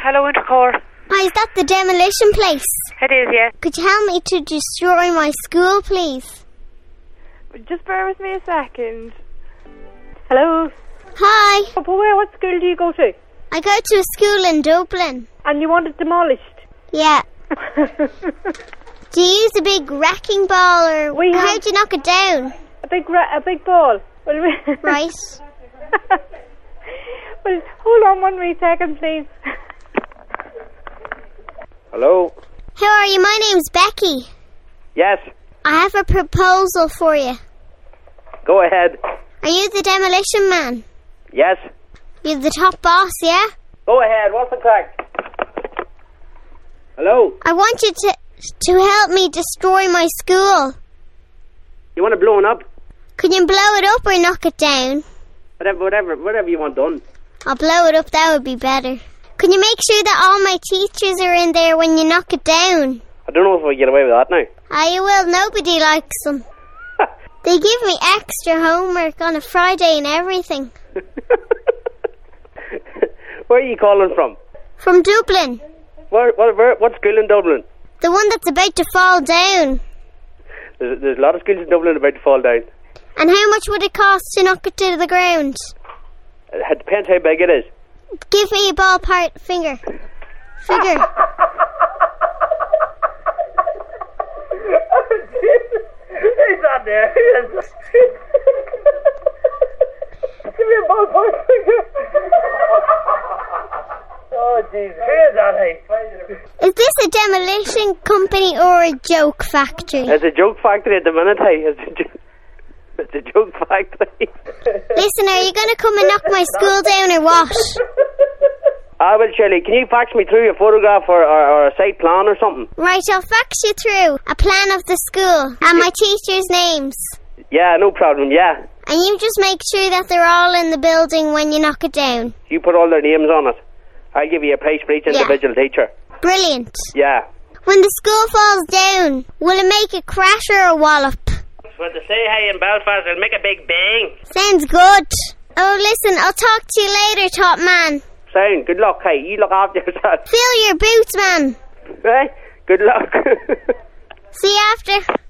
Hello, Intercore. Hi, is that the demolition place? It is, yeah. Could you help me to destroy my school, please? Just bear with me a second. Hello? Hi. What school do you go to? I go to a school in Dublin. And you want it demolished? Yeah. Do you use a big wrecking ball, or how do you knock it down? A big ball. Right. Well, hold on 1 wee second, please. Hello? How are you? My name's Becky. Yes. I have a proposal for you. Go ahead. Are you the demolition man? Yes. You're the top boss, yeah? Go ahead. What's the crack? Hello? I want you to help me destroy my school. You want it blown up? Can you blow it up or knock it down? Whatever you want done. I'll blow it up, that would be better. Can you make sure that all my teachers are in there when you knock it down? I don't know if we get away with that now. You will. Nobody likes them. They give me extra homework on a Friday and everything. Where are you calling from? From Dublin. What school in Dublin? The one that's about to fall down. There's a lot of schools in Dublin about to fall down. And how much would it cost to knock it to the ground? It depends how big it is. Give me a ballpark figure. He's not there. Give me a ballpark figure. Oh, Jesus. Who is that, hey? Is this a demolition company or a joke factory? It's a joke factory at the minute, hey. It's a joke factory. Listen, are you going to come and knock my school down or what? Well, Shirley, can you fax me through a photograph or a site plan or something? Right, I'll fax you through a plan of the school and my teachers' names. Yeah, no problem, yeah. And you just make sure that they're all in the building when you knock it down. You put all their names on it. I'll give you a price for each individual teacher. Brilliant. Yeah. When the school falls down, will it make a crash or a wallop? When they say hey in Belfast, it'll make a big bang. Sounds good. Oh, listen, I'll talk to you later, top man. Sound, good luck, hey. You look after yourself. Fill your boots, man. Right? Good luck. See you after.